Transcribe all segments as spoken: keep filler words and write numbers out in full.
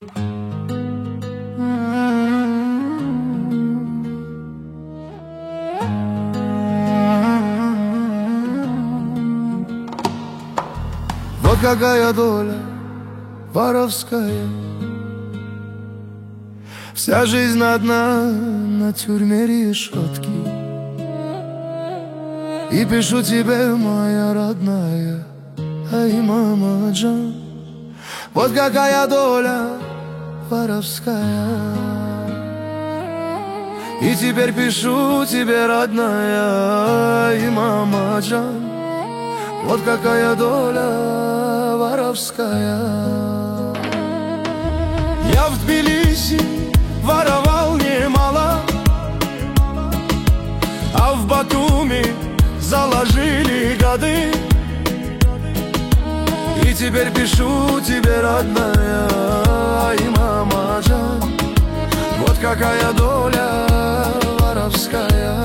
Вот какая доля воровская, вся жизнь одна на тюрьме решетки. И пишу тебе, моя родная, ай, мама Джан, вот какая доля воровская. И теперь пишу тебе, родная, ай, мама Джан, вот какая доля воровская. Я в Тбилиси воровал немало, а в Батуми заложили годы. И теперь пишу тебе, родная, ай, мама Джан, вот какая доля воровская.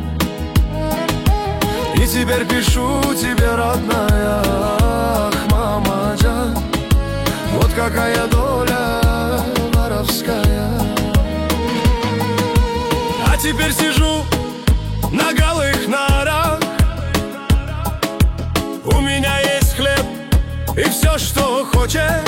И теперь пишу тебе, родная, ах, мама Джан, вот какая доля воровская. А теперь сижу на голых нарах, у меня есть хлеб и все, что хочешь,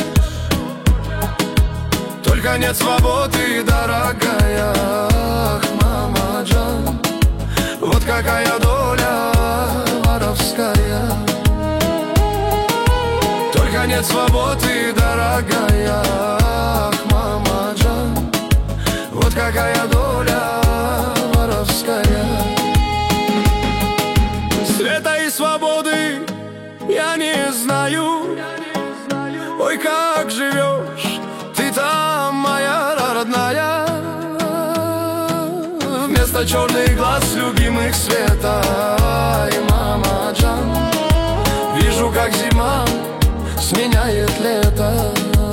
только нет свободы, дорогая, ах, мама Джан, вот какая доля воровская. Только нет свободы, дорогая, ах, мама Джан, вот какая доля воровская. Света и свободы я не знаю, ой, как живешь ты там, моя родная. Вместо черных глаз любимых света, ай, мама Джан, вижу, как зима сменяет лето.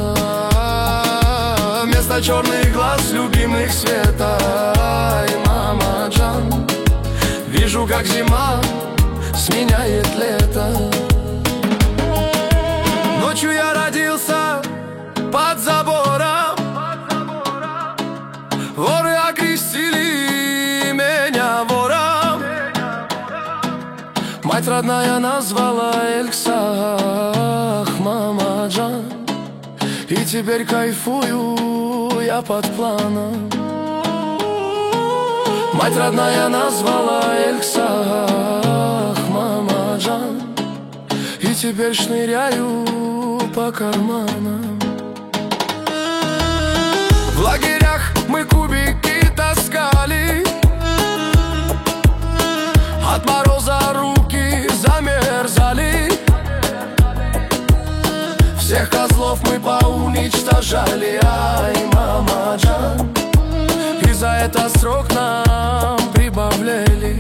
Вместо черных глаз любимых света, ай, мама Джан, вижу, как зима сменяет лето. Ночью я родился под забором, воры окрестили меня вором. Мать родная назвала Эльса, ах, мама Джан, и теперь кайфую я под планом. Мать родная назвала Эльса, ах, мама Джан, и теперь шныряю по карманам. В лагерях мы кубики таскали, от мороза руки замерзали. Всех козлов мы поуничтожали, ай, мама Джан, и за это срок нам прибавляли.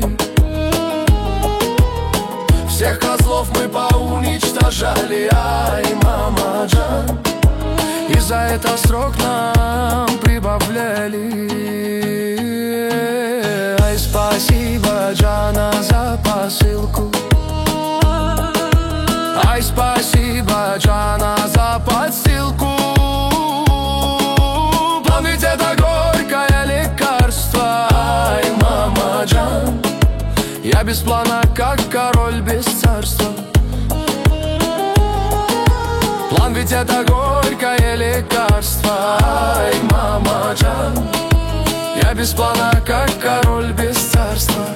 Всех козлов мы поуничтожали, ай, мама Джан, и за это срок нам прибавляли. Ай, спасибо, Джана, за посылку. Ай, спасибо, Джана, за подстилку. План ведь это горькое лекарство, ай, мама Джан, я без плана, как король без царства. План ведь это горькое лекарство, ай, мама Джан, я без плана, как король без царства.